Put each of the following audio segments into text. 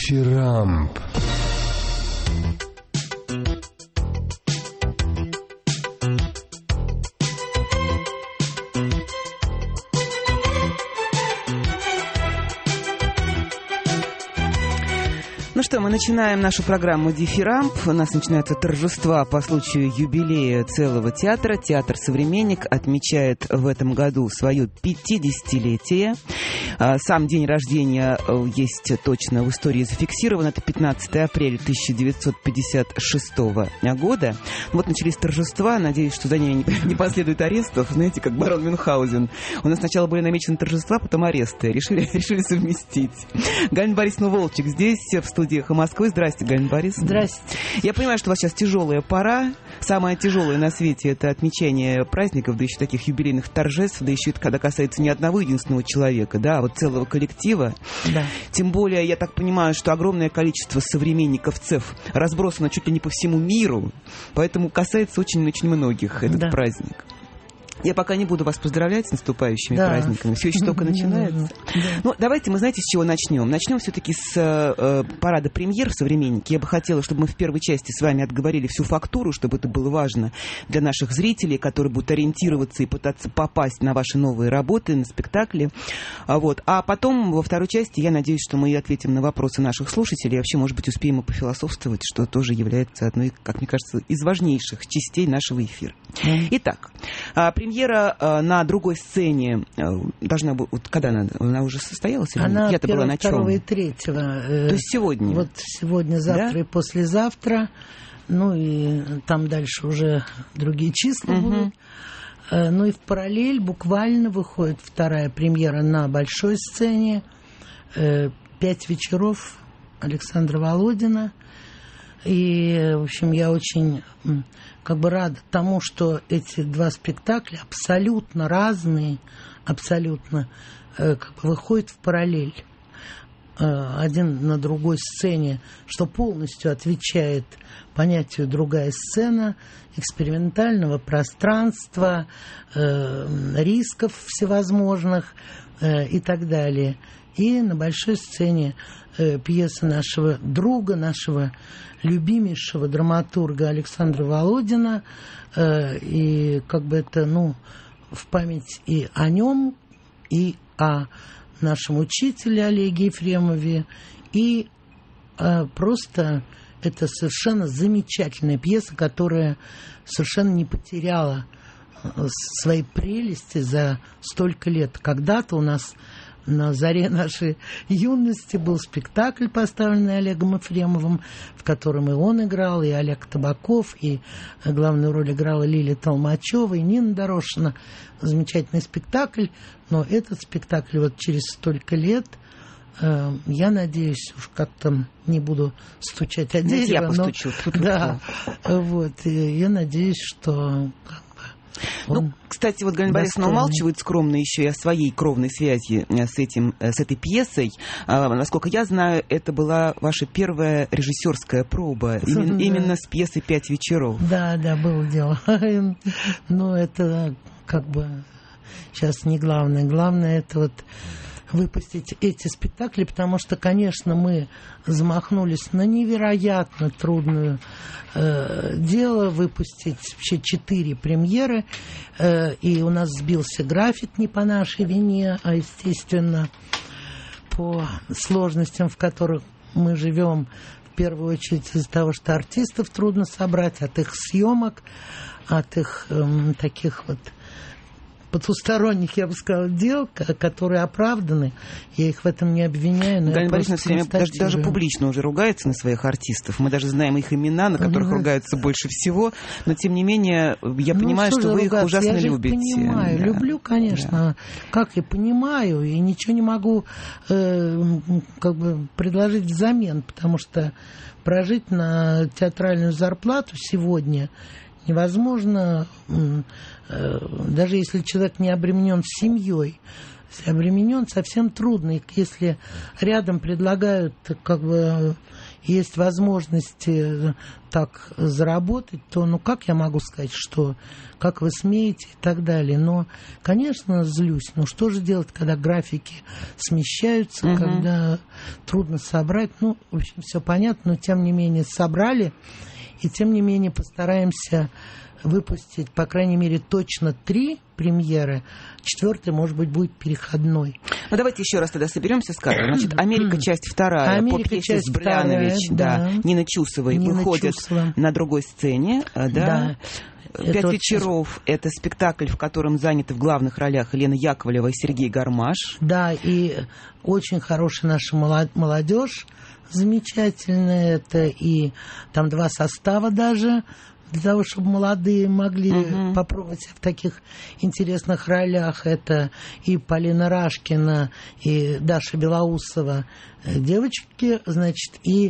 Дифирамб. Ну что, мы начинаем нашу программу «Дифирамб». У нас начинаются торжества по случаю юбилея целого театра. Театр «Современник» отмечает в этом году свое 50-летие. Сам день рождения есть точно в истории зафиксирован. Это 15 апреля 1956 года. Вот начались торжества. Надеюсь, что за ними не последует арестов. Знаете, как барон Мюнхгаузен. У нас сначала были намечены торжества, потом аресты. Решили совместить. Галина Борисовна Волчек здесь, в студии «Эхо Москвы». Здрасте, Галина Борисовна. Здрасте. Я понимаю, что у вас сейчас тяжелая пора. Самое тяжелое на свете — это отмечание праздников, да еще таких юбилейных торжеств, да еще это когда касается не одного единственного человека, да, а вот целого коллектива. Да. Тем более, я так понимаю, что огромное количество современниковцев разбросано чуть ли не по всему миру, поэтому касается очень-очень многих этот праздник. Я пока не буду вас поздравлять с наступающими праздниками. Все еще только начинается. Ну, давайте мы, знаете, с чего начнем? Начнем все-таки с парада премьер в «Современнике». Я бы хотела, чтобы мы в первой части с вами отговорили всю фактуру, чтобы это было важно для наших зрителей, которые будут ориентироваться и пытаться попасть на ваши новые работы, на спектакли. Вот. А потом, во второй части, я надеюсь, что мы ответим на вопросы наших слушателей. И вообще, может быть, успеем и пофилософствовать, что тоже является одной, как мне кажется, из важнейших частей нашего эфира. Итак, премьера на другой сцене должна быть... Вот когда она уже состоялась? Она Я-то была на чем? 1, 2 и 3. То есть сегодня? Вот сегодня, завтра, да? И послезавтра. Ну и там дальше уже другие числа будут. Ну и в параллель буквально выходит вторая премьера на большой сцене. 5 вечеров Александра Володина. И, в общем, я очень рада тому, что эти два спектакля абсолютно разные, абсолютно выходят в параллель. Один на другой сцене, что полностью отвечает понятию «другая сцена», экспериментального пространства, рисков всевозможных и так далее. И на большой сцене пьеса нашего друга, нашего любимейшего драматурга Александра Володина. И это, в память и о нем, и о нашем учителе Олеге Ефремове. И просто это совершенно замечательная пьеса, которая совершенно не потеряла своей прелести за столько лет. Когда-то у нас на заре нашей юности был спектакль, поставленный Олегом Ефремовым, в котором и он играл, и Олег Табаков, и главную роль играла Лилия Толмачева, и Нина Дорошина. Замечательный спектакль, но этот спектакль вот через столько лет, я надеюсь, уж как-то не буду стучать о дерево. Я постучу. Да, вот, и я надеюсь, что... Кстати, вот Галина Борисовна умалчивает скромно еще и о своей кровной связи с этой пьесой. Насколько я знаю, это была ваша первая режиссерская проба именно с пьесой «5 вечеров». Да, было дело. Но это сейчас не главное. Главное это вот выпустить эти спектакли, потому что, конечно, мы замахнулись на невероятно трудное дело выпустить вообще 4 премьеры, и у нас сбился график не по нашей вине, а, естественно, по сложностям, в которых мы живем, в первую очередь из-за того, что артистов трудно собрать, от их съемок, от их таких вот потусторонних, я бы сказала, дел, которые оправданы. Я их в этом не обвиняю. Но Галина Борисовна все время даже публично уже ругается на своих артистов. Мы даже знаем их имена, на которых ругаются больше всего. Но, тем не менее, я понимаю, что вы их ужасно любите. Я понимаю. Да. Люблю, конечно. Да. Как я понимаю, и ничего не могу предложить взамен, потому что прожить на театральную зарплату сегодня невозможно, даже если человек не обременен семьей. Если обременен, совсем трудно. И если рядом предлагают есть возможности так заработать, то, ну, как я могу сказать, что как вы смеете и так далее. Но, конечно, злюсь. Но что же делать, когда графики смещаются, когда трудно собрать? Ну, в общем, все понятно, но тем не менее собрали. И тем не менее постараемся выпустить, по крайней мере, точно 3 премьеры. 4-й, может быть, будет переходной. Ну, давайте еще раз тогда соберемся с кадром. Значит, «Америка. Часть вторая» по пьесе Сбрлянович, Нины Чусовой выходит на другой сцене. Да. «Пять вечеров» — это спектакль, в котором заняты в главных ролях Елена Яковлева и Сергей Гармаш. Да, и очень хорошая наша молодежь, замечательная. Это и там 2 состава даже, для того, чтобы молодые могли попробовать себя в таких интересных ролях. Это и Полина Рашкина, и Даша Белоусова, девочки, значит, и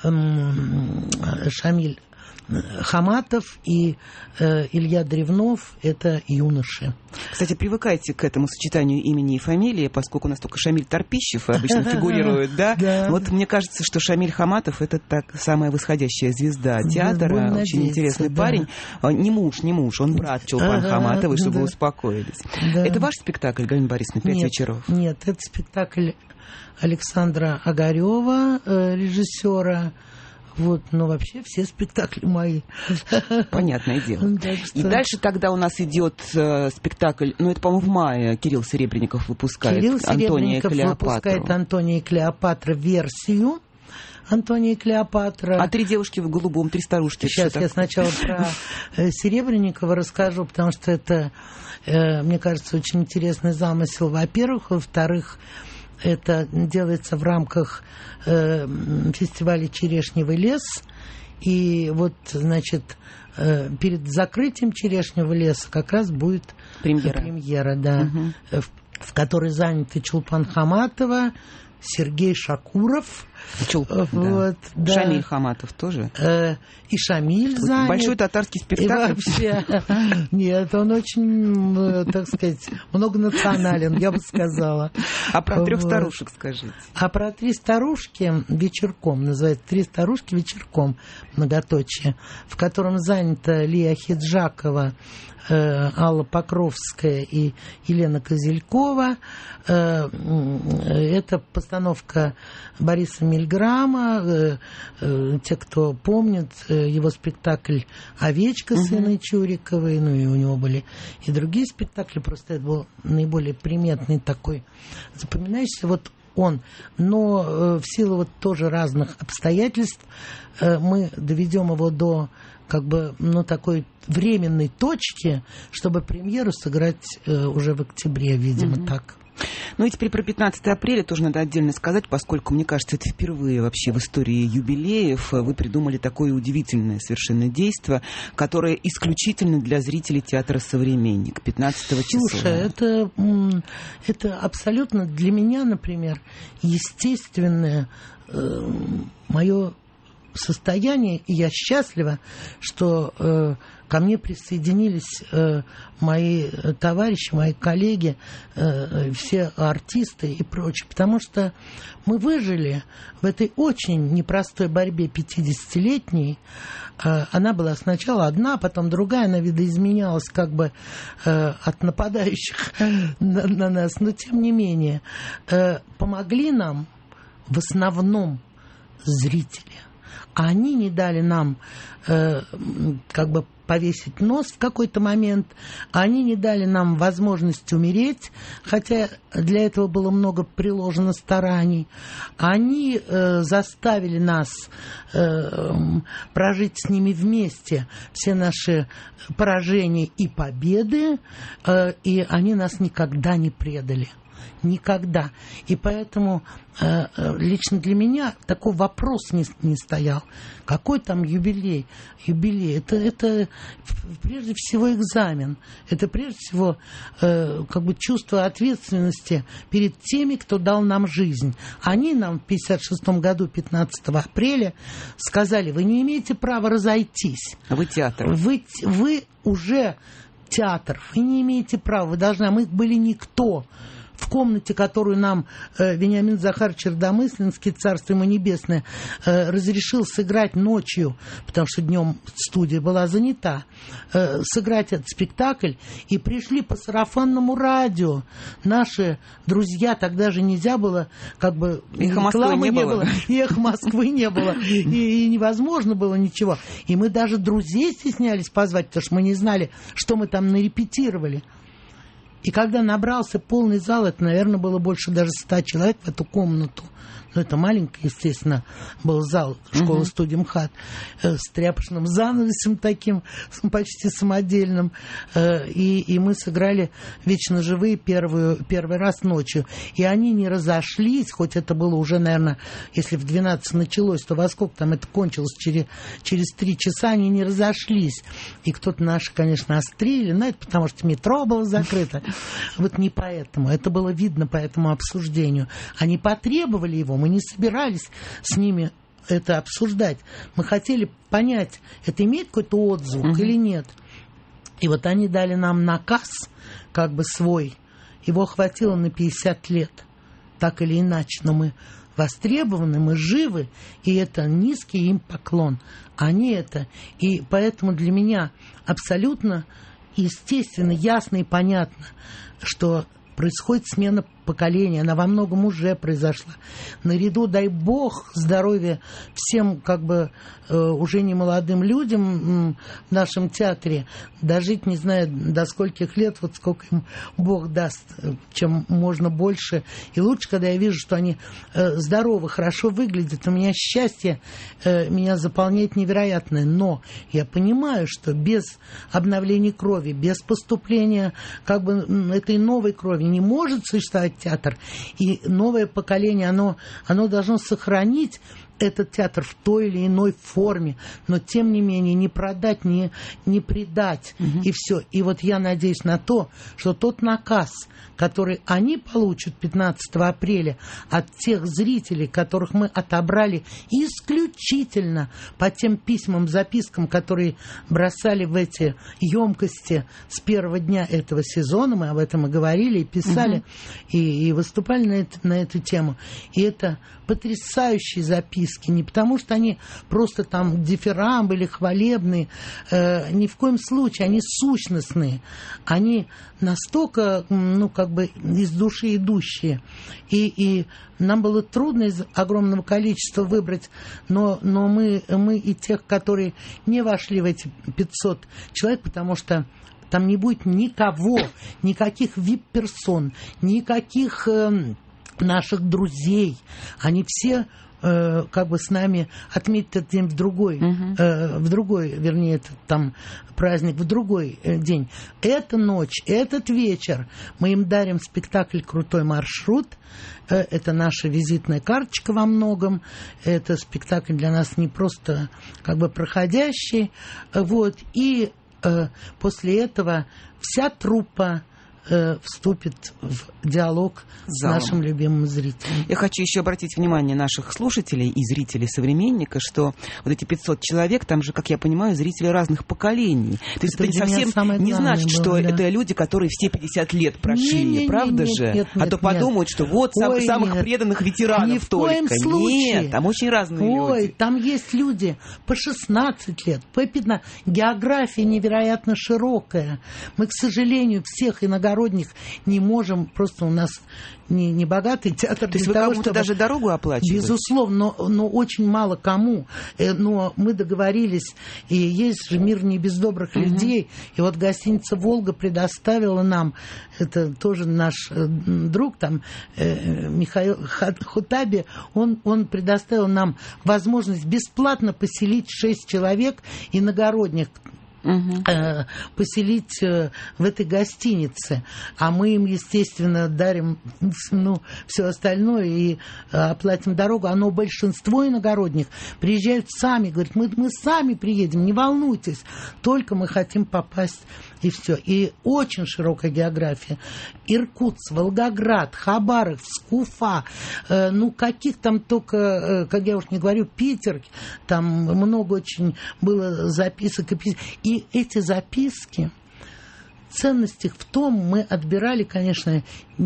Шамиль Хаматов и Илья Древнов — это юноши. Кстати, привыкайте к этому сочетанию имени и фамилии, поскольку у нас только Шамиль Торпищев обычно фигурирует, да? Вот мне кажется, что Шамиль Хаматов — это так самая восходящая звезда театра, очень интересный парень. Не муж, он брат Чулпан Хаматовой, чтобы вы успокоились. Это ваш спектакль, Галина Борисовна, «Пять вечеров»? Нет, это спектакль Александра Огарева, режиссера. Вот, но вообще все спектакли мои. Понятное дело. И дальше тогда у нас идет спектакль, ну это, по-моему, в мае Кирилл Серебренников выпускает. Кирилл Серебренников выпускает «Антония и Клеопатра» версию. «Антония и Клеопатра». А «Три девушки в голубом», «Три старушки». Сейчас я сначала про Серебренникова расскажу, потому что это, мне кажется, очень интересный замысел, во-первых. Во-вторых, это делается в рамках фестиваля «Черешневый лес». И вот, значит, перед закрытием «Черешневого леса» как раз будет премьера, да, в которой заняты Чулпан Хаматова, Сергей Шакуров. Вот, да. Шамиль Хаматов тоже. И Шамиль занят. Большой татарский спектакль. И вообще, нет, он очень, так сказать, многонационален, я бы сказала. А про «Трех старушек» скажите. А про «Три старушки» вечерком, называется «Три старушки вечерком», многоточие, в котором занята Лия Хиджакова, Алла Покровская и Елена Козелькова. Это постановка Бориса Мильграма. Те, кто помнит его спектакль «Овечка» с Инной Чуриковой, ну и у него были и другие спектакли, просто это был наиболее приметный такой, запоминающийся. Вот он. Но в силу вот тоже разных обстоятельств мы доведем его до как бы, ну, такой временной точки, чтобы премьеру сыграть уже в октябре, видимо, так. Ну и теперь про 15 апреля тоже надо отдельно сказать, поскольку, мне кажется, это впервые вообще в истории юбилеев вы придумали такое удивительное совершенно действо, которое исключительно для зрителей театра «Современник» 15 числа. Слушай, это абсолютно для меня, например, естественное мое состояние, и я счастлива, что ко мне присоединились мои товарищи, мои коллеги, все артисты и прочее, потому что мы выжили в этой очень непростой борьбе 50-летней. Она была сначала одна, потом другая, она видоизменялась как бы от нападающих на нас, но тем не менее помогли нам в основном зрители. А они не дали нам как бы повесить нос в какой-то момент, они не дали нам возможность умереть, хотя для этого было много приложено стараний. Они заставили нас прожить с ними вместе все наши поражения и победы, и они нас никогда не предали. Никогда. И поэтому лично для меня такой вопрос не стоял. Какой там юбилей? Юбилей. Это прежде всего экзамен. Это прежде всего как бы чувство ответственности перед теми, кто дал нам жизнь. Они нам в 1956 году, 15 апреля, сказали: вы не имеете права разойтись. А вы театр. Вы уже театр. Вы не имеете права. Вы должны. А мы были никто. В в комнате, которую нам Вениамин Захарович Чердомыслинский, царство ему небесное, разрешил сыграть ночью, потому что днем студия была занята, сыграть этот спектакль, и пришли по сарафанному радио наши друзья, тогда же нельзя было, как бы, рекламы не было, и «Эхо Москвы» не было, и невозможно было ничего. И мы даже друзей стеснялись позвать, потому что мы не знали, что мы там нарепетировали. И когда набрался полный зал, это, наверное, было больше даже 100 человек в эту комнату. Ну, это маленький, естественно, был зал школы-студии МХАТ с тряпочным занавесом таким, почти самодельным. И мы сыграли «Вечно живые» первый раз ночью. И они не разошлись, хоть это было уже, наверное, если в 12 началось, то во сколько там это кончилось? Через 3 часа они не разошлись. И кто-то наши, конечно, острили, но это потому что метро было закрыто. Вот не поэтому. Это было видно по этому обсуждению. Они потребовали его, мы не собирались с ними это обсуждать. Мы хотели понять, это имеет какой-то отзвук или нет. И вот они дали нам наказ, как бы свой. Его хватило на 50 лет, так или иначе. Но мы востребованы, мы живы, и это низкий им поклон. Они это. И поэтому для меня абсолютно естественно, ясно и понятно, что происходит смена поколения, она во многом уже произошла. Наряду, дай бог, здоровья всем, как бы, уже не молодым людям в нашем театре, дожить, не знаю, до скольких лет, вот сколько им Бог даст, чем можно больше и лучше, когда я вижу, что они здоровы, хорошо выглядят. У меня счастье меня заполняет невероятное, но я понимаю, что без обновления крови, без поступления, как бы, этой новой крови не может существовать театр. И новое поколение, оно должно сохранить этот театр в той или иной форме, но тем не менее не продать, не предать. И все. И вот я надеюсь на то, что тот наказ, который они получат 15 апреля от тех зрителей, которых мы отобрали исключительно по тем письмам, запискам, которые бросали в эти емкости с первого дня этого сезона, мы об этом и говорили, и писали, и выступали на эту тему. И это потрясающие записки, не потому что они просто там дифирамбы или хвалебные, ни в коем случае, они сущностные, они настолько, ну, как бы из души идущие. И нам было трудно из огромного количества выбрать, но мы и тех, которые не вошли в эти 500 человек, потому что там не будет никого, никаких вип-персон, никаких наших друзей. Они все как бы с нами отметят этот день в другой, вернее, это, там праздник в другой день. Эта ночь, этот вечер мы им дарим спектакль «Крутой маршрут». Это наша визитная карточка во многом. Это спектакль для нас не просто как бы проходящий. Вот. И после этого вся труппа вступит в диалог с нашим любимым зрителем. Я хочу еще обратить внимание наших слушателей и зрителей «Современника», что вот эти 500 человек, там же, как я понимаю, зрители разных поколений. То есть это совсем не значит, что это люди, которые все 50 лет прошли, правда же? А то подумают, что вот самых преданных ветеранов только. Ни в коем случае. Нет, там очень разные люди. Там есть люди по 16 лет, по 15. География невероятно широкая. Мы, к сожалению, всех иногородних не можем, просто у нас не богатый театр. То есть вы кому-то даже дорогу оплачиваете? Безусловно, но очень мало кому. Но мы договорились, и есть же мир не без добрых людей. И вот гостиница «Волга» предоставила нам, это тоже наш друг, там, Михаил Хутаби, он предоставил нам возможность бесплатно поселить 6 человек иногородних, поселить в этой гостинице. А мы им, естественно, дарим все остальное и оплатим дорогу. Но большинство иногородних приезжают сами, говорят, мы сами приедем, не волнуйтесь, только мы хотим попасть, и все. И очень широкая география. Иркутск, Волгоград, Хабаровск, Уфа, каких там только, как я уж не говорю, Питер, там много очень было записок и эти записки ценность их в том, мы отбирали, конечно,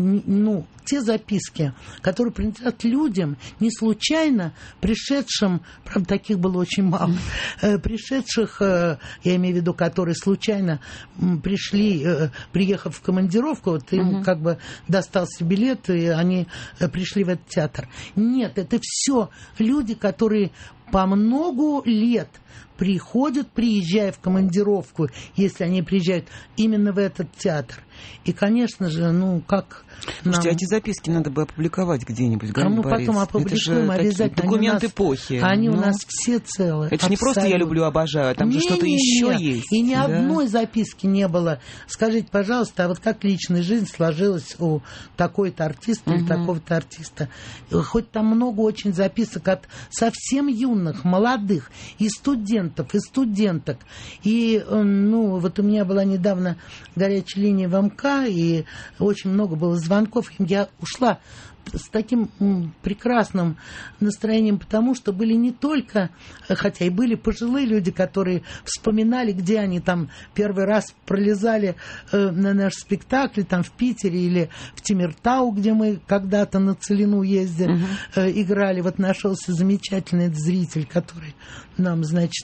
ну, те записки, которые принадлежат людям, не случайно пришедшим, правда, таких было очень мало, пришедших, я имею в виду, которые случайно пришли, приехав в командировку, вот им как бы достался билет, и они пришли в этот театр. Нет, это все люди, которые по многу лет приходят, приезжая в командировку, если они приезжают именно в этот театр. И, конечно же, ну, как... Слушайте, эти записки надо бы опубликовать где-нибудь, Галина мы Борисовна. потом опубликуем обязательно. Документ эпохи. Они у нас все целые. Это же не просто «я люблю, обожаю», там же что-то еще есть. И ни одной записки не было. Скажите, пожалуйста, а вот как личная жизнь сложилась у такой-то артиста или такого-то артиста? Хоть там много очень записок от совсем юных, молодых, и студентов, и студенток. И, ну, вот у меня была недавно горячая линия в МК, и очень много было звонков. Я ушла с таким прекрасным настроением, потому что были не только, хотя и были пожилые люди, которые вспоминали, где они там первый раз пролезали на наш спектакль, там в Питере или в Тимиртау, где мы когда-то на Целину ездили, играли. Вот нашелся замечательный зритель, который нам, значит,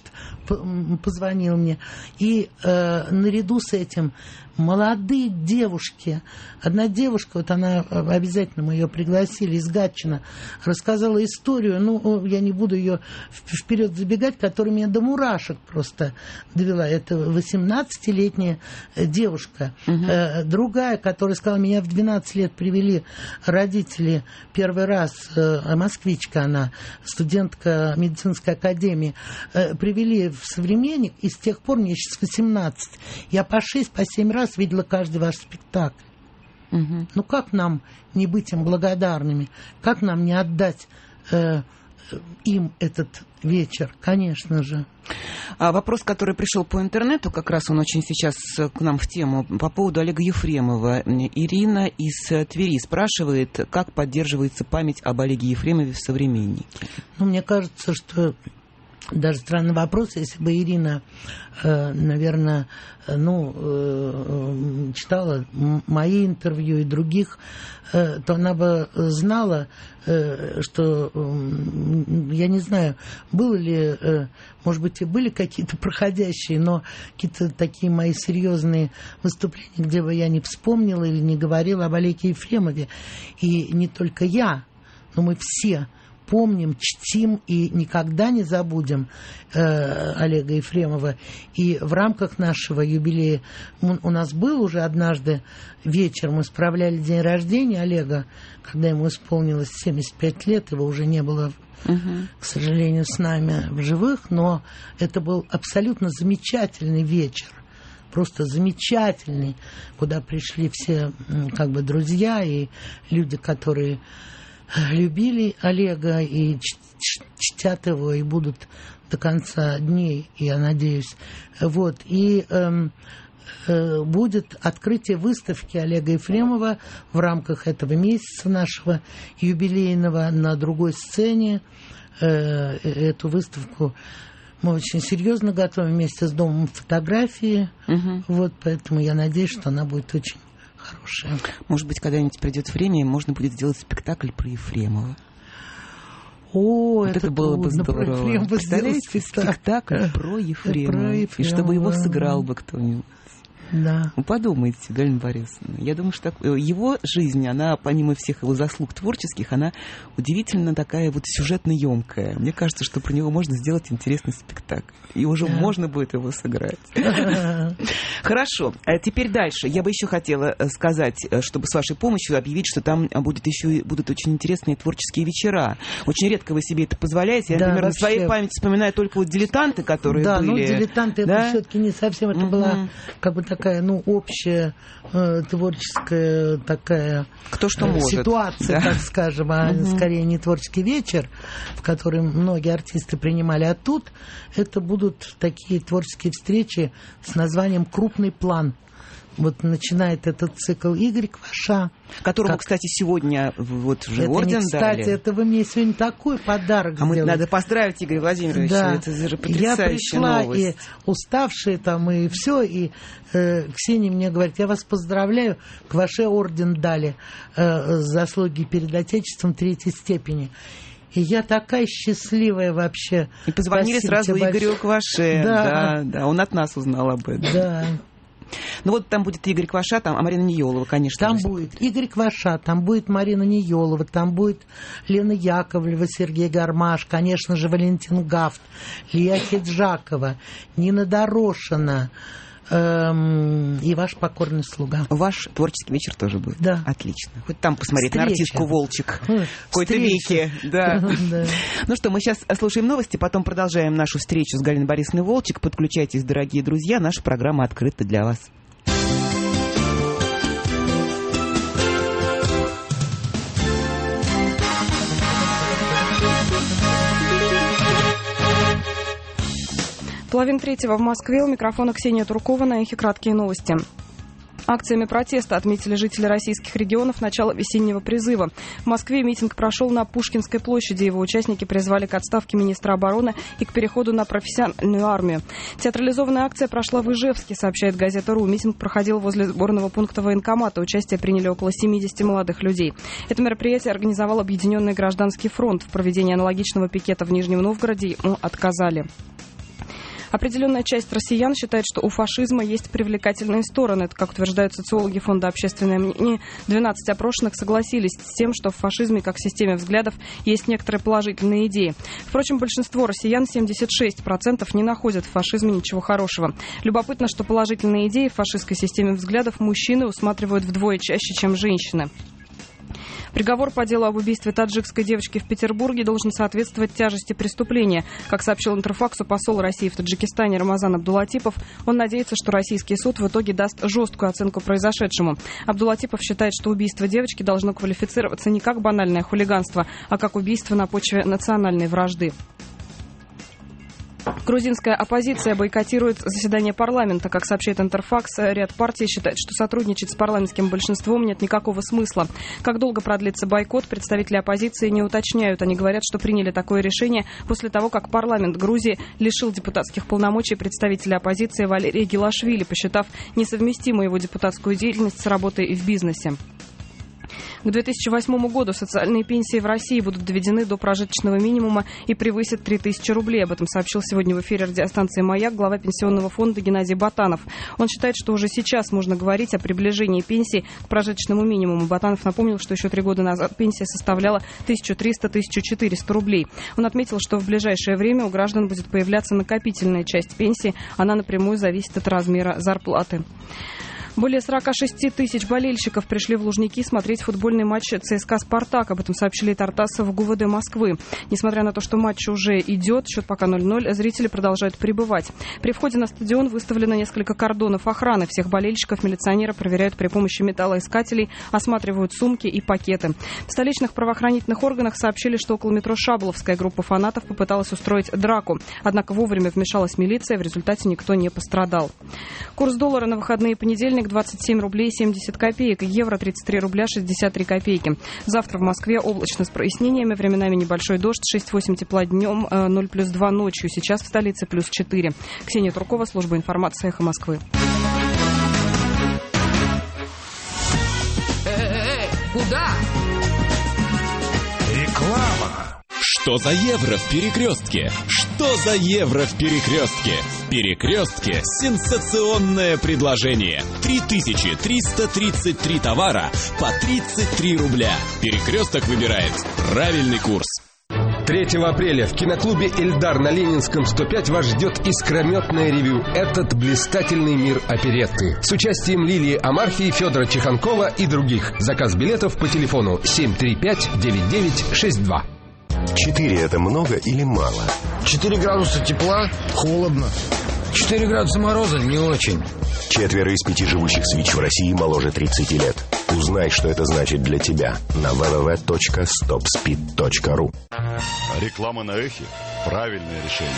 позвонил мне. И наряду с этим молодые девушки. Одна девушка, вот она, обязательно мы ее пригласили, из Гатчина, рассказала историю, ну, я не буду ее вперед забегать, которая меня до мурашек просто довела. Это 18-летняя девушка. Другая, которая сказала, меня в 12 лет привели родители первый раз, москвичка она, студентка медицинской академии, привели в «Современник», и с тех пор, мне сейчас 18, я по 6-7 раз видела каждый ваш спектакль. Ну как нам не быть им благодарными? Как нам не отдать им этот вечер? Конечно же. Вопрос, который пришел по интернету, как раз он очень сейчас к нам в тему, по поводу Олега Ефремова. Ирина из Твери спрашивает, как поддерживается память об Олеге Ефремове в «Современнике». Ну, мне кажется, что даже странный вопрос, если бы Ирина, наверное, читала мои интервью и других, то она бы знала, что, я не знаю, было ли, может быть, и были какие-то проходящие, но какие-то такие мои серьезные выступления, где бы я не вспомнила или не говорила об Олеге Ефремове. И не только я, но мы все помним, чтим и никогда не забудем Олега Ефремова. И в рамках нашего юбилея у нас был уже однажды вечер, мы справляли день рождения Олега, когда ему исполнилось 75 лет, его уже не было, к сожалению, с нами в живых, но это был абсолютно замечательный вечер. Просто замечательный, куда пришли все как бы друзья и люди, которые любили Олега и чтят его, и будут до конца дней, я надеюсь. Вот. И будет открытие выставки Олега Ефремова в рамках этого месяца нашего юбилейного на другой сцене. Эту выставку мы очень серьезно готовим вместе с Домом фотографии. Вот, поэтому я надеюсь, что она будет очень хорошая. Может быть, когда-нибудь придет время, и можно будет сделать спектакль про Ефремова. О, вот это было бы здорово. Представляете, спектакль про Ефремова. И чтобы его сыграл бы кто-нибудь. Да. Ну, подумайте, Галина Борисовна. Я думаю, что его жизнь, она, помимо всех его заслуг творческих, она удивительно такая вот сюжетно емкая. Мне кажется, что про него можно сделать интересный спектакль. И уже можно будет его сыграть. Хорошо. Теперь дальше. Я бы еще хотела сказать, чтобы с вашей помощью объявить, что там будут очень интересные творческие вечера. Очень редко вы себе это позволяете. Я, например, на своей памяти вспоминаю только вот «Дилетанты», которые были. Да, ну «Дилетанты» это все-таки не совсем. Это была как бы такая, общая творческая такая кто что может, ситуация, так скажем, а скорее не творческий вечер, в котором многие артисты принимали. А тут это будут такие творческие встречи с названием «Крупный план». вот начинает этот цикл Игорь Кваша. Которому, кстати, сегодня вот уже это орден дали. Кстати, это вы мне сегодня такой подарок сделали. Надо поздравить Игоря Владимировича. Да. Это же потрясающая новость. Я пришла, и уставшая там, и все, и Ксения мне говорит, я вас поздравляю, Кваше орден дали за заслуги перед Отечеством 3-й степени. И я такая счастливая вообще. И позвонили сразу Игорю Кваше. Да, он от нас узнал об этом. Да. Ну вот там будет Игорь Кваша, там Марина Ниелова, конечно. Там будет Игорь Кваша, там будет Марина Ниелова, там будет Лена Яковлева, Сергей Гармаш, конечно же, Валентин Гафт, Лия Хиджакова, Нина Дорошина и ваш покорный слуга. Ваш творческий вечер тоже будет. Да. Отлично. Хоть там посмотреть Встреча. на артистку Волчек. В какой-то веке. Да. Ну что, мы сейчас слушаем новости, потом продолжаем нашу встречу с Галиной Борисовной Волчек. Подключайтесь, дорогие друзья. Наша программа открыта для вас. Половина третьего в Москве. У микрофона Ксения Туркова. На эхе краткие новости. Акциями протеста отметили жители российских регионов начало весеннего призыва. В Москве митинг прошел на Пушкинской площади. Его участники призвали к отставке министра обороны и к переходу на профессиональную армию. Театрализованная акция прошла в Ижевске, сообщает газета «Ру». Митинг проходил возле сборного пункта военкомата. Участие приняли около 70 молодых людей. Это мероприятие организовал Объединенный гражданский фронт. В проведении аналогичного пикета в Нижнем Новгороде ему отказали. Определенная часть россиян считает, что у фашизма есть привлекательные стороны. Это, как утверждают социологи Фонда «Общественное мнение», 12 опрошенных согласились с тем, что в фашизме, как в системе взглядов, есть некоторые положительные идеи. Впрочем, большинство россиян, 76%, не находят в фашизме ничего хорошего. Любопытно, что положительные идеи в фашистской системе взглядов мужчины усматривают вдвое чаще, чем женщины. Приговор по делу об убийстве таджикской девочки в Петербурге должен соответствовать тяжести преступления. Как сообщил Интерфаксу посол России в Таджикистане Рамазан Абдулатипов, он надеется, что российский суд в итоге даст жесткую оценку произошедшему. Абдулатипов считает, что убийство девочки должно квалифицироваться не как банальное хулиганство, а как убийство на почве национальной вражды. Грузинская оппозиция бойкотирует заседание парламента. Как сообщает Интерфакс, ряд партий считает, что сотрудничать с парламентским большинством нет никакого смысла. Как долго продлится бойкот, представители оппозиции не уточняют. Они говорят, что приняли такое решение после того, как парламент Грузии лишил депутатских полномочий представителя оппозиции Валерия Гилашвили, посчитав несовместимой его депутатскую деятельность с работой в бизнесе. К 2008 году социальные пенсии в России будут доведены до прожиточного минимума и превысят 3000 рублей. Об этом сообщил сегодня в эфире радиостанции «Маяк» глава пенсионного фонда Геннадий Ботанов. Он считает, что уже сейчас можно говорить о приближении пенсии к прожиточному минимуму. Ботанов напомнил, что еще 3 года назад пенсия составляла 1300-1400 рублей. Он отметил, что в ближайшее время у граждан будет появляться накопительная часть пенсии. Она напрямую зависит от размера зарплаты. Более 46 тысяч болельщиков пришли в Лужники смотреть футбольный матч ЦСКА «Спартак». Об этом сообщили Тартасс в ГУВД Москвы. Несмотря на то, что матч уже идет, счет пока 0-0, зрители продолжают прибывать. При входе на стадион выставлено несколько кордонов охраны. Всех болельщиков милиционеры проверяют при помощи металлоискателей, осматривают сумки и пакеты. В столичных правоохранительных органах сообщили, что около метро Шаболовская группа фанатов попыталась устроить драку. Однако вовремя вмешалась милиция, в результате никто не пострадал. Курс доллара на выходные понедельник 27 рублей 70 копеек, евро 33 рубля 63 копейки. Завтра в Москве облачно с прояснениями, временами небольшой дождь, 6-8 тепла днем, 0+2 ночью. Сейчас в столице +4. Ксения Туркова, служба информации «Эхо Москвы». Куда? Реклама. Что за евро в Перекрестке? Что за евро в Перекрестке? В Перекрестке сенсационное предложение. 3333 товара по 33 рубля. Перекресток выбирает правильный курс. 3 апреля в киноклубе «Эльдар» на Ленинском 105 вас ждет искрометное ревю «Этот блистательный мир оперетты» с участием Лилии Амархи, Федора Чеханкова и других. Заказ билетов по телефону 735-9962. 4 это много или мало? 4 градуса тепла, холодно. 4 градуса мороза не очень. 4 из 5 живущих СВИЧ в России моложе 30 лет. Узнай, что это значит для тебя на www.stopspeed.ru. Реклама на эхе. Правильное решение.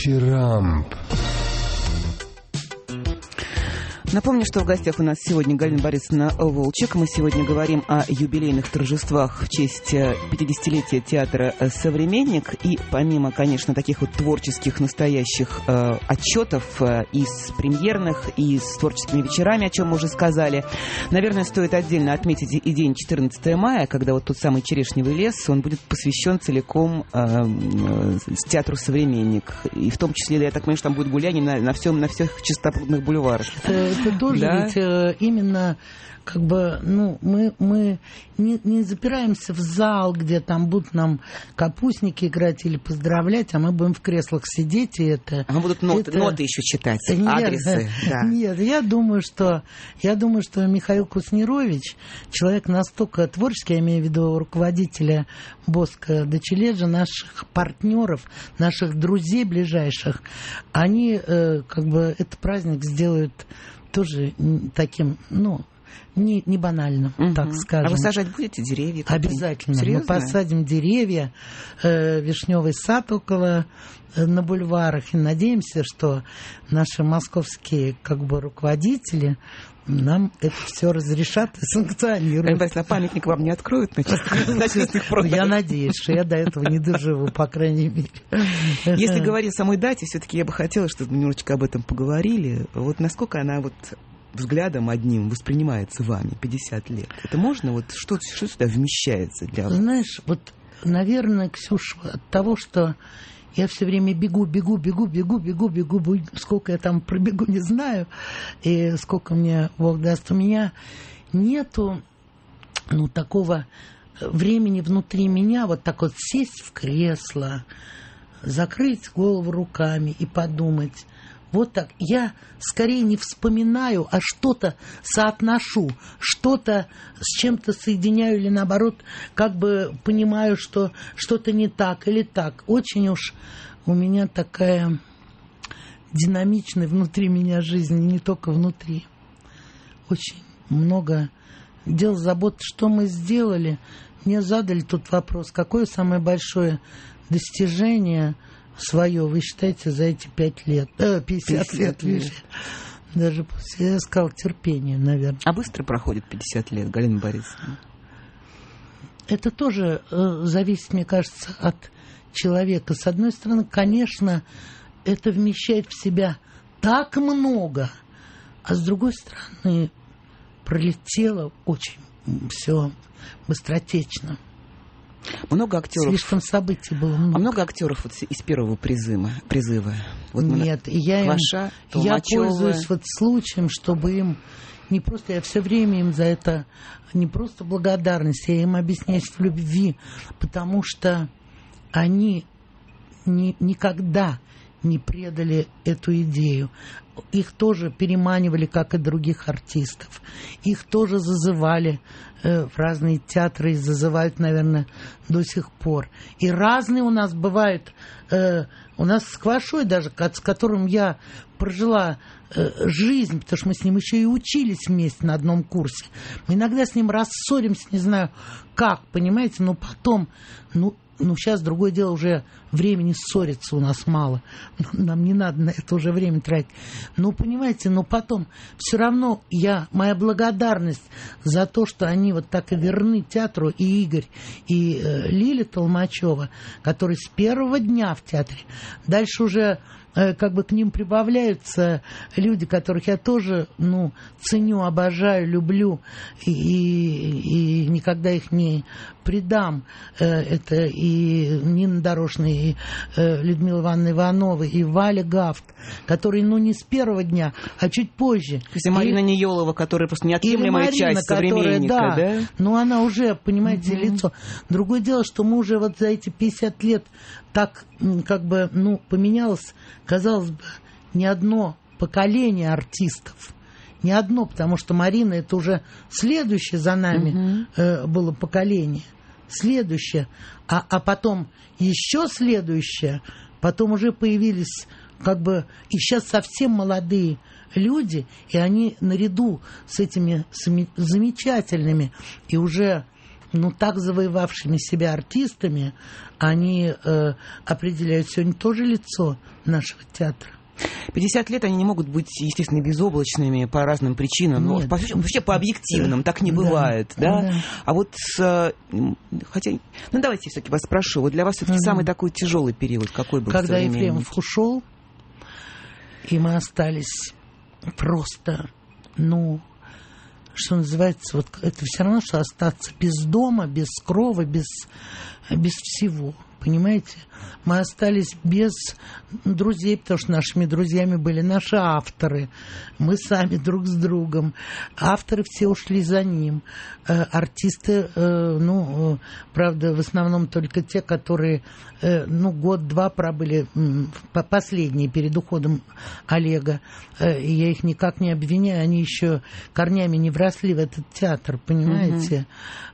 Дичирамп. Напомню, что в гостях у нас сегодня Галина Борисовна Волчек. Мы сегодня говорим о юбилейных торжествах в честь 50-летия театра «Современник». И помимо, конечно, таких вот творческих настоящих отчетов из премьерных, и с творческими вечерами, о чем мы уже сказали, наверное, стоит отдельно отметить и день 14 мая, когда вот тот самый Черешневый лес, он будет посвящен целиком театру «Современник». И в том числе, я так понимаю, что там будет гуляние на всех чистопрудных бульварах. Это тоже ведь именно как бы, мы не запираемся в зал, где там будут нам капустники играть или поздравлять, а мы будем в креслах сидеть, и это... А мы будут ноты еще читать, адресы. Нет, я думаю, что Михаил Куснирович, человек настолько творческий, я имею в виду руководителя Боско де Челеджа, наших партнеров, наших друзей ближайших, они этот праздник сделают тоже таким, не банально, так скажем. А вы сажать будете деревья? Обязательно. Серьезно? Мы посадим деревья, вишневый сад около на бульварах, и надеемся, что наши московские руководители нам это все разрешат и санкционируют. А памятник вам не откроют? Я надеюсь, что я до этого не доживу, по крайней мере. Если говорить о самой дате, все-таки я бы хотела, чтобы мы немножечко об этом поговорили. Вот насколько она взглядом одним воспринимается вами 50 лет? Это можно? Что сюда вмещается для вас? Знаешь, наверное, Ксюш, от того, что я все время бегу. Сколько я там пробегу, не знаю. И сколько мне Бог даст. У меня нету такого времени внутри меня, сесть в кресло, закрыть голову руками и подумать. Вот так. Я скорее не вспоминаю, а что-то соотношу, что-то с чем-то соединяю или наоборот, понимаю, что что-то не так или так. Очень уж у меня такая динамичная внутри меня жизнь, не только внутри. Очень много дел, забот. Что мы сделали? Мне задали тут вопрос, какое самое большое достижение свое, вы считаете, за эти 50 лет. Даже я сказал терпение, наверное. А быстро проходит 50 лет, Галина Борисовна? Это тоже зависит, мне кажется, от человека. С одной стороны, конечно, это вмещает в себя так много, а с другой стороны, пролетело очень все быстротечно. Много актеров. Слишком событий было много. А много актеров из первого призыва? Нет, я пользуюсь случаем, чтобы им не просто, я все время им за это не просто благодарность, я им объясняюсь в любви, потому что они никогда не предали эту идею. Их тоже переманивали, как и других артистов. Их тоже зазывали в разные театры, и зазывают, наверное, до сих пор. И разные у нас бывают. У нас с Квашой даже, с которым я прожила жизнь, потому что мы с ним еще и учились вместе на одном курсе. Мы иногда с ним рассоримся, не знаю как, понимаете, но потом... сейчас другое дело, уже времени ссориться у нас мало. Нам не надо на это уже время тратить. Понимаете, потом все равно моя благодарность за то, что они так и верны театру, и Игорь, и Лиля Толмачева, которые с первого дня в театре. Дальше уже к ним прибавляются люди, которых я тоже, ценю, обожаю, люблю, и никогда их не предам. Это и Нина Дорошина, и Людмила Ивановна Иванова, и Валя Гафт, которые, не с первого дня, а чуть позже. То есть Марина Ниелова, которая просто неотъемлемая часть «Современника», да? Она уже, понимаете, лицо. Другое дело, что мы уже за эти 50 лет так, поменялось, казалось бы, не одно поколение артистов. Не одно, потому что Марина, это уже следующее за нами было поколение. Следующее. А потом еще следующее. Потом уже появились и сейчас совсем молодые люди, и они наряду с этими замечательными и уже так завоевавшими себя артистами, они определяют сегодня тоже лицо нашего театра. 50 лет они не могут быть, естественно, безоблачными по разным причинам, но вообще по объективным, так не бывает, да? А вот, хотя, давайте я все-таки вас спрошу, вот для вас все-таки самый такой тяжелый период какой был? Когда Ефремов ушел, и мы остались просто, что называется, вот это все равно, что остаться без дома, без крова, без всего. Понимаете? Мы остались без друзей, потому что нашими друзьями были наши авторы. Мы сами друг с другом. Авторы все ушли за ним. Артисты, правда, в основном только те, которые, год-два пробыли, последние перед уходом Олега. И я их никак не обвиняю. Они еще корнями не вросли в этот театр, понимаете?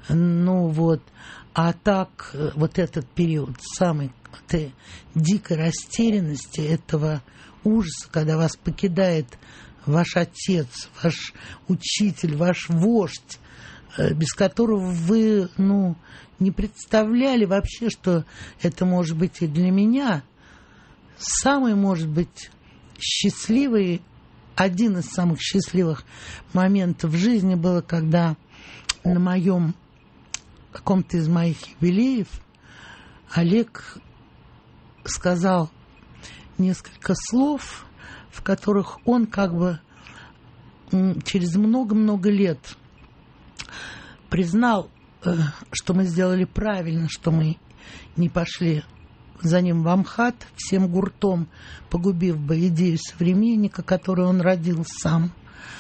А так, вот этот период самой дикой растерянности, этого ужаса, когда вас покидает ваш отец, ваш учитель, ваш вождь, без которого вы, не представляли вообще, что это может быть и для меня самый, может быть, счастливый, один из самых счастливых моментов в жизни было, когда на моем каком-то из моих юбилеев Олег сказал несколько слов, в которых он как бы через много-много лет признал, что мы сделали правильно, что мы не пошли за ним в Амхат, всем гуртом погубив бы идею современника, которую он родил сам.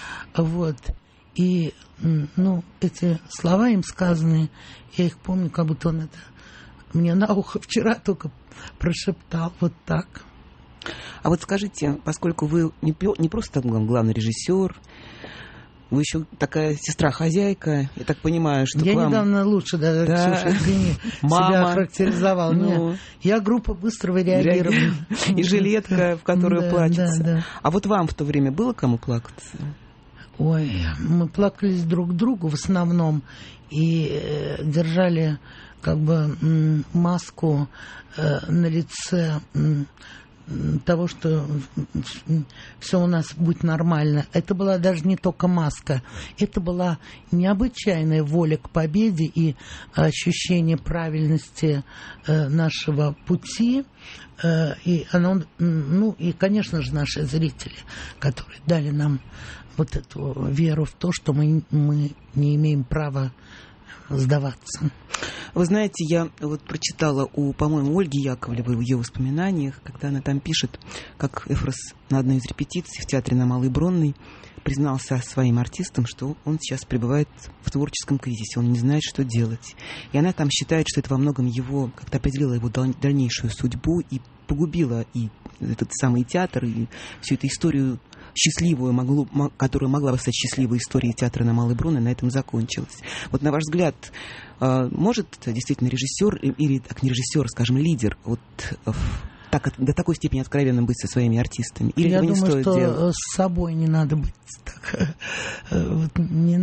И, эти слова им сказанные, я их помню, как будто он это мне на ухо вчера только прошептал вот так. А вот скажите, поскольку вы не просто главный режиссер, вы еще такая сестра-хозяйка, я так понимаю, что я к вам... недавно лучше, Ксюша, извини, себя охарактеризовала. Я группа быстрого реагирования. И жилетка, в которую плачется. А вот вам в то время было кому плакаться? Ой, мы плакались друг к другу в основном и держали как бы маску на лице того, что все у нас будет нормально. Это была даже не только маска, это была необычайная воля к победе и ощущение правильности нашего пути. И оно, и, конечно же, наши зрители, которые дали нам вот эту веру в то, что мы не имеем права сдаваться. Вы знаете, я вот прочитала по-моему, Ольги Яковлевой в ее воспоминаниях, когда она там пишет, как Эфрос на одной из репетиций в театре на Малой Бронной признался своим артистам, что он сейчас пребывает в творческом кризисе, он не знает, что делать. И она там считает, что это во многом его, как-то определило его дальнейшую судьбу и погубило и этот самый театр, и всю эту историю счастливую, которая могла бы стать счастливой историей театра на Малой Бронной, на этом закончилась. Вот на ваш взгляд, может действительно режиссер, или так не режиссер, скажем, лидер, вот до такой степени откровенным быть со своими артистами? Или я не думаю, стоит что делать? с собой не надо быть так. Не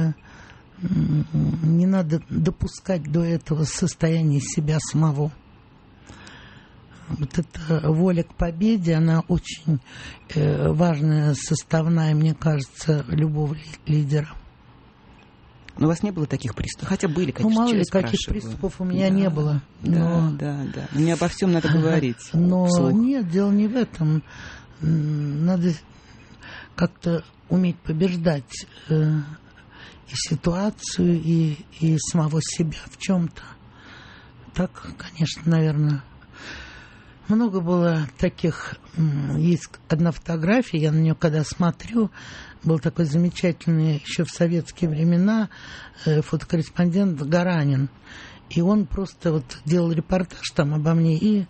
надо допускать до этого состояния себя самого. Вот эта воля к победе, она очень важная, составная, мне кажется, любого лидера. Но у вас не было таких приступов? Хотя были, конечно, мало ли каких приступов у меня не было. Да. Не обо всем надо говорить. Но вслух. Нет, дело не в этом. Надо как-то уметь побеждать и ситуацию, и самого себя в чем-то. Так, конечно, наверное... Много было таких... Есть одна фотография, я на нее когда смотрю, был такой замечательный еще в советские времена фотокорреспондент Гаранин. И он просто вот делал репортаж там обо мне. И,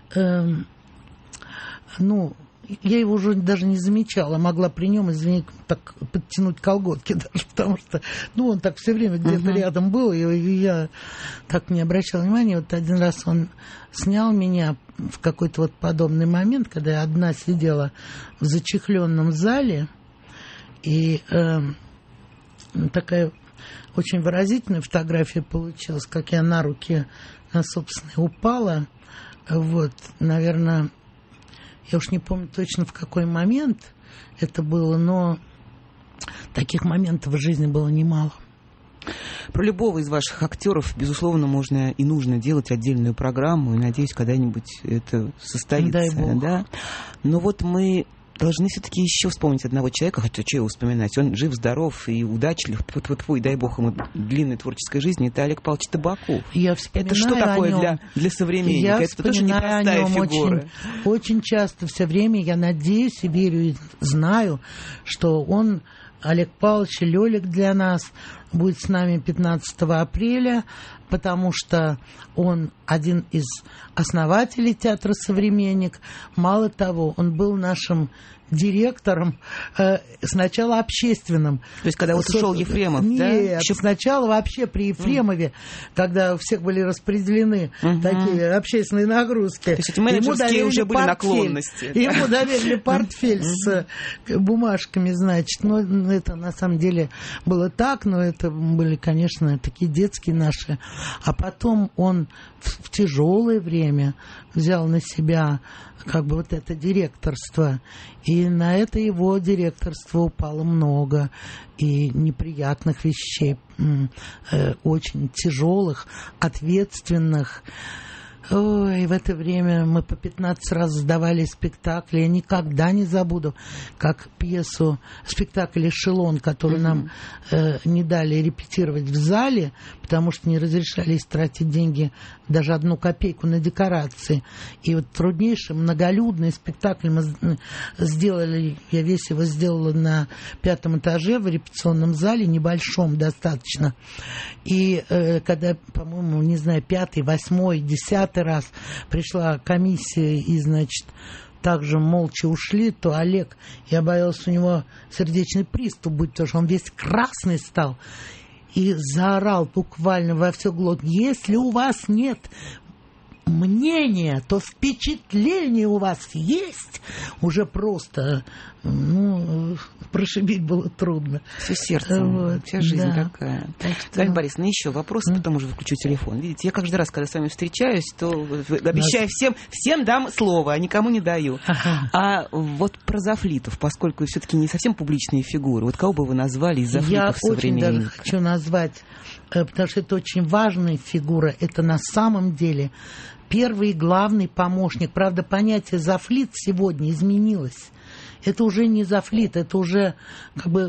я его уже даже не замечала. Могла при нем, извините, так подтянуть колготки даже, потому что, он так все время где-то рядом был, и я так не обращала внимания. Вот один раз он снял меня в какой-то вот подобный момент, когда я одна сидела в зачехленном зале, и такая очень выразительная фотография получилась, как я на руки на собственной упала. Вот, наверное, я уж не помню точно в какой момент это было, но таких моментов в жизни было немало. Про любого из ваших актеров, безусловно, можно и нужно делать отдельную программу, и, надеюсь, когда-нибудь это состоится. Дай Бог. Да? Но вот мы должны все-таки еще вспомнить одного человека, хотя что его вспоминать, он жив-здоров и удачлив, и дай Бог ему длинной творческой жизни, это Олег Павлович Табаков. Я вспоминаю это что такое для современника? Это тоже непростая фигура. Очень часто, все время я надеюсь и верю, и знаю, что он, Олег Павлович, Лёлик для нас, будет с нами 15 апреля, потому что он один из основателей театра «Современник». Мало того, он был нашим директором, сначала общественным. То есть, когда вот ушел Ефремов, Нет, да? Еще сначала вообще при Ефремове, когда у всех были распределены такие общественные нагрузки. То есть, эти менеджерские уже были наклонности. Ему доверили портфель с бумажками, значит. Но это на самом деле было так, но это были, конечно, такие детские наши. А потом он в тяжелое время взял на себя как бы вот это директорство. И на это его директорство упало много и неприятных вещей, очень тяжелых, ответственных. Ой, в это время мы по 15 раз сдавали спектакли. Я никогда не забуду, как спектакль «Эшелон», который нам не дали репетировать в зале, потому что не разрешали тратить деньги, даже 1 копейку на декорации. И вот труднейший, многолюдный спектакль мы сделали, я весь его сделала на 5-м этаже в репетиционном зале, небольшом достаточно. И когда, по-моему, не знаю, 5-й, 8-й, 10-й раз пришла комиссия и, значит, также молча ушли, то Олег, я боялась, у него сердечный приступ будет, потому что он весь красный стал и заорал буквально во всю глотку: если у вас нет мнения, то впечатление у вас есть. Уже просто, прошибить было трудно. Все сердцем, вот, вся жизнь да. такая. Галина Борисовна, еще вопрос, потом уже выключу телефон. Видите, я каждый раз, когда с вами встречаюсь, то обещаю всем дам слово, а никому не даю. А вот про Зафлитов, поскольку все-таки не совсем публичные фигуры, вот кого бы вы назвали из Зафлитов современников? Я очень даже хочу назвать, потому что это очень важная фигура. Это на самом деле первый и главный помощник. Правда, понятие «зафлит» сегодня изменилось. Это уже не зафлит, это уже как бы,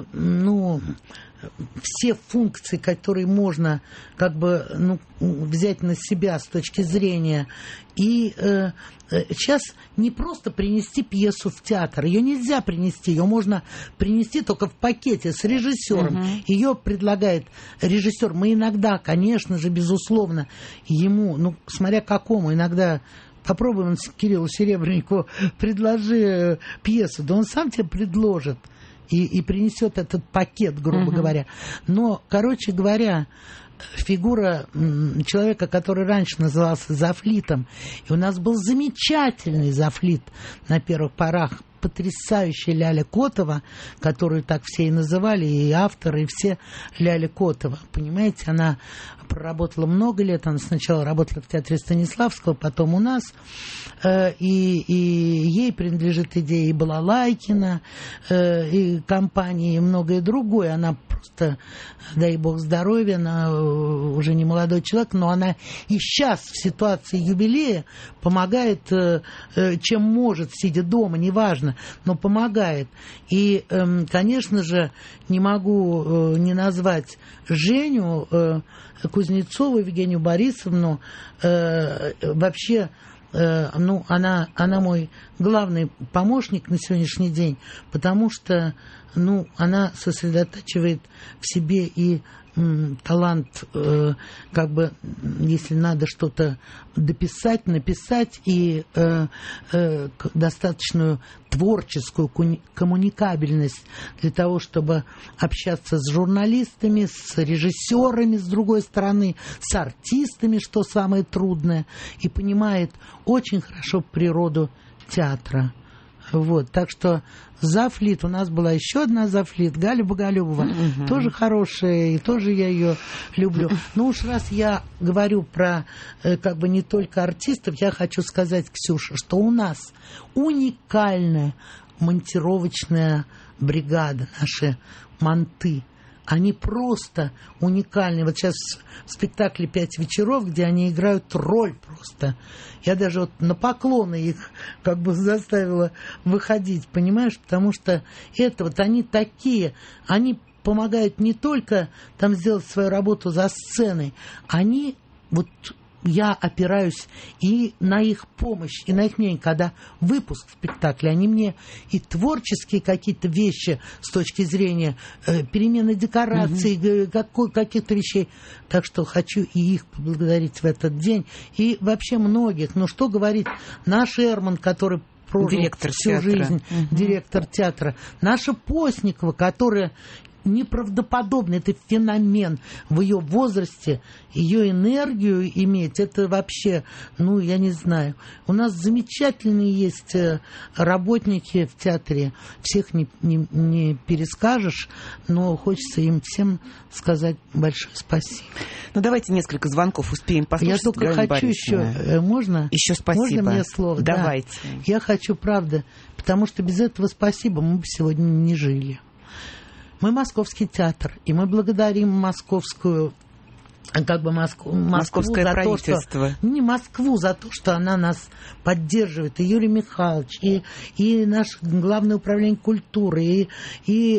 все функции, которые можно как бы, взять на себя с точки зрения. И сейчас не просто принести пьесу в театр. Ее нельзя принести. Ее можно принести только в пакете с режиссером. Ее предлагает режиссер. Мы иногда, конечно же, безусловно, ему, смотря какому, иногда... Попробуем Кириллу Серебренникову, предложи пьесу. Да он сам тебе предложит и принесет этот пакет, грубо говоря. Но, короче говоря, фигура человека, который раньше назывался Зафлитом, и у нас был замечательный Зафлит на первых порах, потрясающая Ляля Котова, которую так все и называли, и авторы, и все Ляля Котова. Понимаете, она проработала много лет, она сначала работала в театре Станиславского, потом у нас, и ей принадлежит идея и Балалайкина, и компании, и многое другое. Она просто, дай бог здоровья, она уже не молодой человек, но она и сейчас в ситуации юбилея помогает, чем может, сидя дома, неважно, но помогает. И, конечно же, не могу не назвать Женю Кузнецову, Евгению Борисовну. Вообще, она мой главный помощник на сегодняшний день, потому что, она сосредотачивает в себе и талант, как бы, если надо что-то дописать, написать, и достаточную творческую коммуникабельность для того, чтобы общаться с журналистами, с режиссерами, с другой стороны, с артистами, что самое трудное, и понимает очень хорошо природу театра. Вот, так что Завлит, у нас была еще одна Завлит, Галя Боголюбова, тоже хорошая, и тоже я ее люблю. Ну уж раз я говорю про как бы не только артистов, я хочу сказать, Ксюша, что у нас уникальная монтировочная бригада, наши манты. Они просто уникальны. Вот сейчас в спектакле «5 вечеров», где они играют роль просто. Я даже вот на поклоны их как бы заставила выходить, понимаешь? Потому что это вот они такие, они помогают не только там сделать свою работу за сценой, они вот... Я опираюсь и на их помощь, и на их мнение, когда выпуск спектакля, они мне и творческие какие-то вещи с точки зрения перемены декораций, каких-то вещей. Так что хочу и их поблагодарить в этот день. И вообще многих. Ну, что говорить, наш Эрман, который прожил директор всю театра. жизнь, директор театра, наша Постникова, которая... неправдоподобно, это феномен в ее возрасте, ее энергию иметь, это вообще, ну, я не знаю. У нас замечательные есть работники в театре, всех не перескажешь, но хочется им всем сказать большое спасибо. Ну, давайте несколько звонков успеем послушать. Я только хочу еще, можно? Еще спасибо. Можно мне слово? Давайте. Да. Я хочу, правда, потому что без этого спасибо мы бы сегодня не жили. Мы московский театр, и мы благодарим московскую, как бы московское за правительство. То, что, не Москву за то, что она нас поддерживает, и Юрий Михайлович, и наше Главное управление культуры, и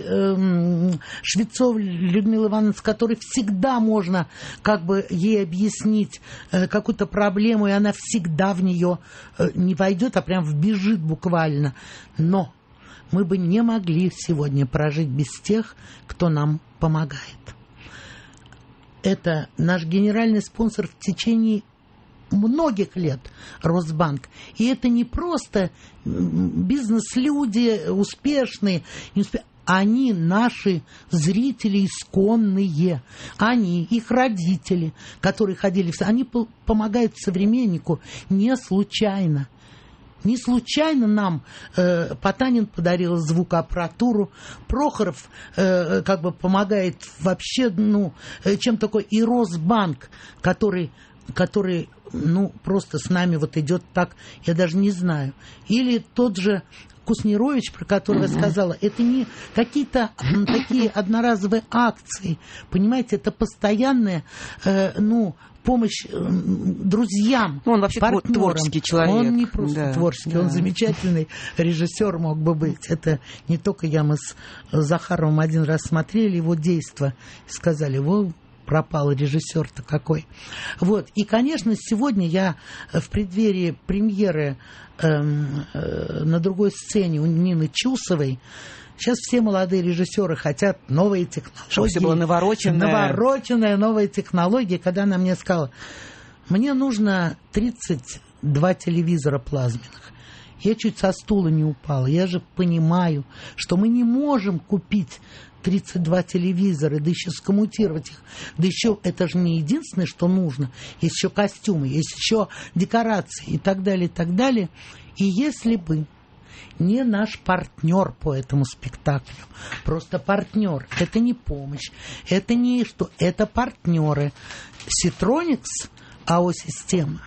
Швецова Людмила Ивановна, с которой всегда можно как бы ей объяснить какую-то проблему, и она всегда в нее не войдет, а прям вбежит буквально. Но мы бы не могли сегодня прожить без тех, кто нам помогает. Это наш генеральный спонсор в течение многих лет, Росбанк. И это не просто бизнес-люди успешные, они наши зрители исконные. Они, их родители, которые ходили, они помогают современнику не случайно. Не случайно нам Потанин подарил звукоаппаратуру, Прохоров как бы помогает вообще, ну, чем такой, и Росбанк, который ну, просто с нами вот идет так, я даже не знаю. Или тот же Куснирович, про которого я сказала, это не какие-то такие одноразовые акции, понимаете, это постоянная, помощь друзьям, он вообще партнерам. Творческий человек. Он не просто творческий, он замечательный режиссер мог бы быть. Это не только я, мы с Захаровым один раз смотрели его действо и сказали, пропал режиссер-то какой. Вот. И, конечно, сегодня я в преддверии премьеры на другой сцене у Нины Чусовой. Сейчас все молодые режиссеры хотят новые технологии. Чтобы все было навороченное. Навороченная новая технология. Когда она мне сказала, мне нужно 32 телевизора плазменных. Я чуть со стула не упала. Я же понимаю, что мы не можем купить 32 телевизора, да еще скоммутировать их. Да еще это же не единственное, что нужно. Есть еще костюмы, есть еще декорации и так далее, и так далее. И если бы не наш партнер по этому спектаклю, просто партнер, это не помощь, это не что, это партнеры. Ситроникс, АО-система,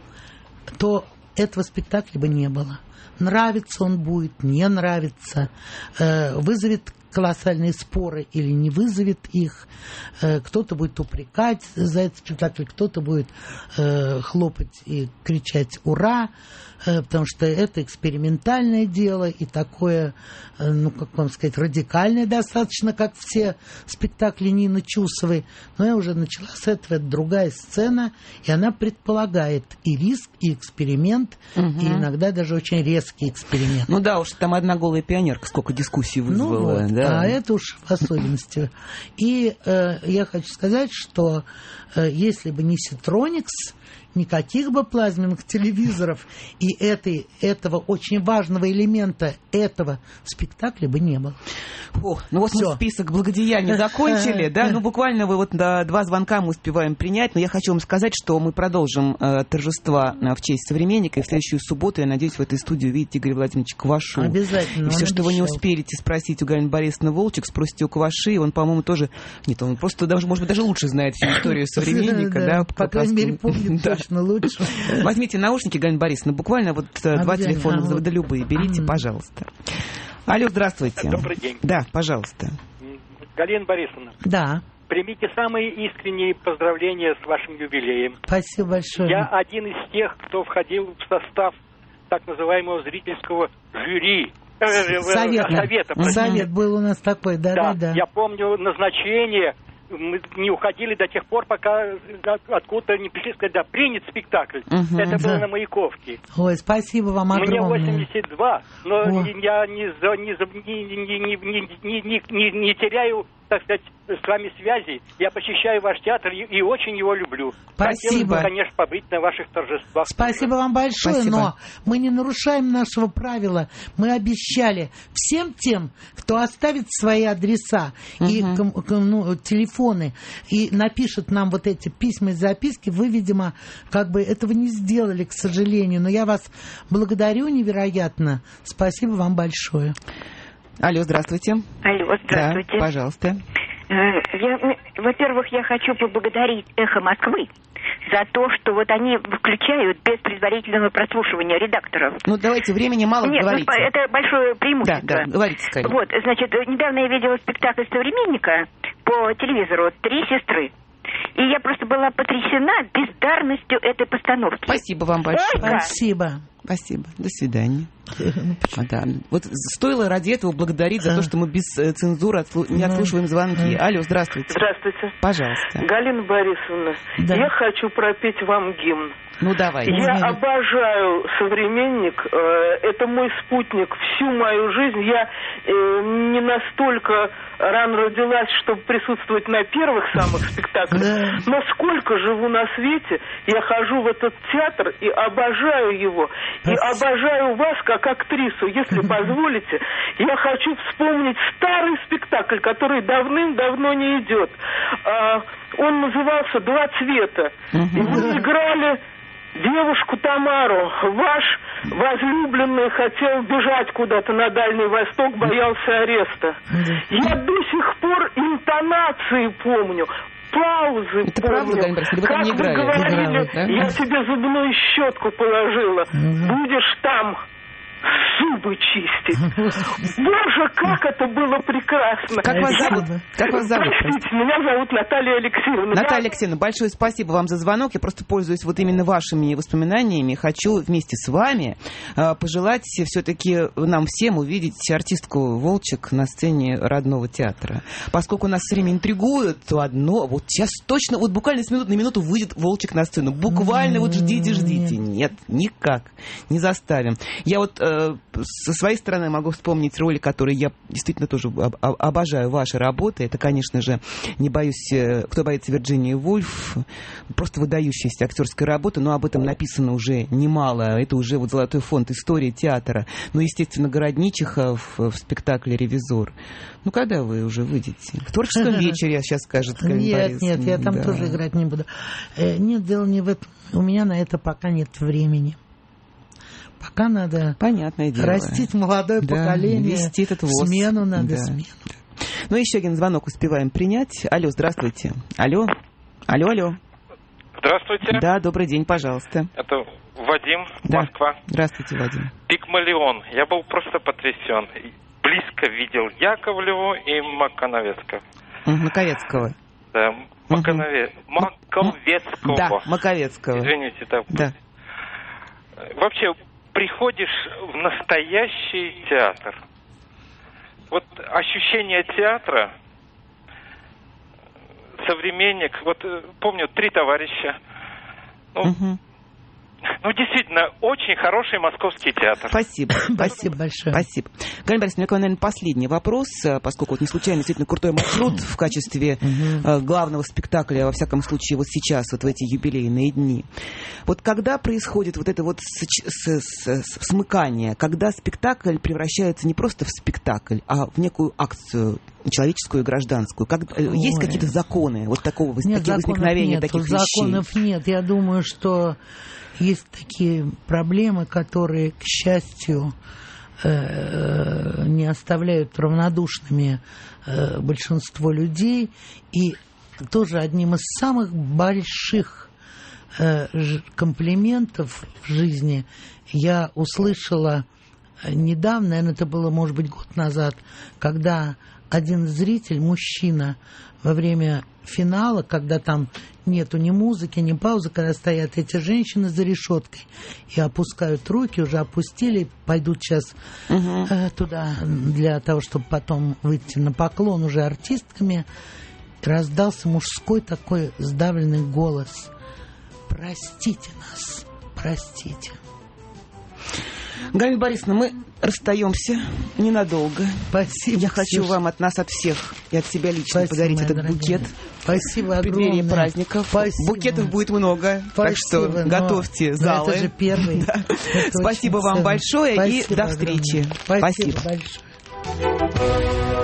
то этого спектакля бы не было. Нравится он будет, не нравится, вызовет колоссальные споры или не вызовет их. Кто-то будет упрекать за этот спектакль, кто-то будет хлопать и кричать «Ура!», потому что это экспериментальное дело и такое, как вам сказать, радикальное достаточно, как все спектакли Нины Чусовой. Но я уже начала с этого, это другая сцена, и она предполагает и риск, и эксперимент, и иногда даже очень резкий эксперимент. Ну да, уж там одна голая пионерка сколько дискуссий вызвала. А это уж в особенности. И я хочу сказать, что если бы не Ситроникс, никаких бы плазменных телевизоров и этого очень важного элемента этого спектакля бы не было. Ну вот мы список благодеяний закончили, да? Ну буквально вы вот 2 звонка мы успеваем принять, но я хочу вам сказать, что мы продолжим торжества в честь современника, и в следующую субботу, я надеюсь, в этой студии увидите Игоря Владимировича Квашу. Обязательно. И все, что вы не успеете спросить у Галины Борисовны Волчек, спросите у Кваши, он, по-моему, тоже... Нет, он просто даже, может быть, даже лучше знает всю историю современника, да? По крайней мере, помнит точно лучше. Возьмите наушники, Галина Борисовна, буквально вот 2 телефона, да любые, берите, пожалуйста. Алло, здравствуйте. Добрый день. Да, пожалуйста. Галина Борисовна. Да. Примите самые искренние поздравления с вашим юбилеем. Спасибо большое. Я один из тех, кто входил в состав так называемого зрительского жюри. Совет был у нас такой, да. Я помню назначение. Мы не уходили до тех пор, пока откуда-то не пришли сказать, да, принят спектакль. Это было на Маяковке. Ой, спасибо вам огромное. Мне 82, но я не теряю, так сказать, с вами связи. Я посещаю ваш театр и очень его люблю. Спасибо. Хотел, конечно, побыть на ваших торжествах. Спасибо вам большое, но мы не нарушаем нашего правила. Мы обещали всем тем, кто оставит свои адреса и телефоны и напишет нам вот эти письма и записки, вы, видимо, как бы этого не сделали, к сожалению. Но я вас благодарю невероятно. Спасибо вам большое. Алло, здравствуйте. Алло, здравствуйте. Да, пожалуйста. Во-первых, я хочу поблагодарить «Эхо Москвы» за то, что вот они включают без предварительного прослушивания редакторов. Ну, давайте, времени мало, говорите. Нет, это большое преимущество. Да, говорите скорее. Вот, значит, недавно я видела спектакль «Современника» по телевизору «Три сестры». И я просто была потрясена бездарностью этой постановки. Спасибо вам большое. Спасибо. До свидания. Да. Вот стоило ради этого благодарить за то, что мы без цензуры не отслушиваем звонки. Алло, здравствуйте. Здравствуйте. Пожалуйста. Галина Борисовна, я хочу пропеть вам гимн. Ну, давайте. Я обожаю «Современник». Это мой спутник всю мою жизнь. Я не настолько рано родилась, чтобы присутствовать на первых самых спектаклях. Но сколько живу на свете, я хожу в этот театр и обожаю его. И обожаю вас как актрису. Если позволите, я хочу вспомнить старый спектакль, который давным-давно не идет. Он назывался «Два цвета». И вы играли девушку Тамару. Ваш возлюбленный хотел бежать куда-то на Дальний Восток, боялся ареста. Я до сих пор интонации помню. Паузы это помню. Правда, как вы говорили, я тебе зубную щетку положила. Будешь там зубы чистить. Боже, как это было прекрасно. Как вас зовут? Простите, меня зовут Наталья Алексеевна. Наталья Алексеевна, большое спасибо вам за звонок. Я просто пользуюсь вот именно вашими воспоминаниями. Хочу вместе с вами пожелать все-таки нам всем увидеть артистку Волчек на сцене родного театра. Поскольку нас все время интригует, то одно, вот сейчас точно, вот буквально с минуты на минуту выйдет Волчек на сцену. Буквально вот ждите. Нет, никак не заставим. Я вот со своей стороны могу вспомнить роли, которые я действительно тоже обожаю ваши работы. Это, конечно же, не боюсь, кто боится Вирджинии Вульф, просто выдающаяся актерская работа, но об этом написано уже немало. Это уже вот золотой фонд истории театра. Ну, естественно, Городничиха в спектакле «Ревизор». Ну, когда вы уже выйдете? В творческом вечере, я сейчас скажет Галина Борисовна. Нет, я там тоже играть не буду. Нет, дело не в этом. У меня на это пока нет времени. Пока надо растить молодое поколение. Вести этот ВОЗ. Смену надо. Ну, еще один звонок успеваем принять. Алло, здравствуйте. Алло. Здравствуйте. Да, добрый день, пожалуйста. Это Вадим, Москва. Здравствуйте, Вадим. Пигмалион. Я был просто потрясен. Близко видел Яковлеву и Маковецкого. Маковецкого. Да, Маковецкого. Да, Маковецкого. Извините, так. Да. Вообще, приходишь в настоящий театр. Вот ощущение театра, «Современник», вот помню, «Три товарища». Ну, действительно, очень хороший московский театр. Спасибо. Спасибо большое. Спасибо. Галина Борисовна, наверное, последний вопрос, поскольку вот не случайно действительно крутой маршрут в качестве главного спектакля, во всяком случае, вот сейчас, вот в эти юбилейные дни. Вот когда происходит вот это вот смыкание, когда спектакль превращается не просто в спектакль, а в некую акцию человеческую и гражданскую? Есть какие-то законы вот такого возникновения таких вещей? Законов нет. Я думаю, что есть такие проблемы, которые, к счастью, не оставляют равнодушными большинство людей. И тоже одним из самых больших комплиментов в жизни я услышала недавно, наверное, это было, может быть, год назад, когда один зритель, мужчина, во время финала, когда там нету ни музыки, ни паузы, когда стоят эти женщины за решеткой и опускают руки, уже опустили, пойдут сейчас туда для того, чтобы потом выйти на поклон уже артистками, раздался мужской такой сдавленный голос: «Простите нас, простите». Галина Борисовна, мы расстаемся ненадолго. Спасибо. Я хочу вам от нас, от всех и от себя лично подарить этот букет. Спасибо огромное. В преддверии праздников. Спасибо. Букетов будет много, так что готовьте залы. Это же первый. Да. Спасибо вам большое и до встречи. Спасибо большое.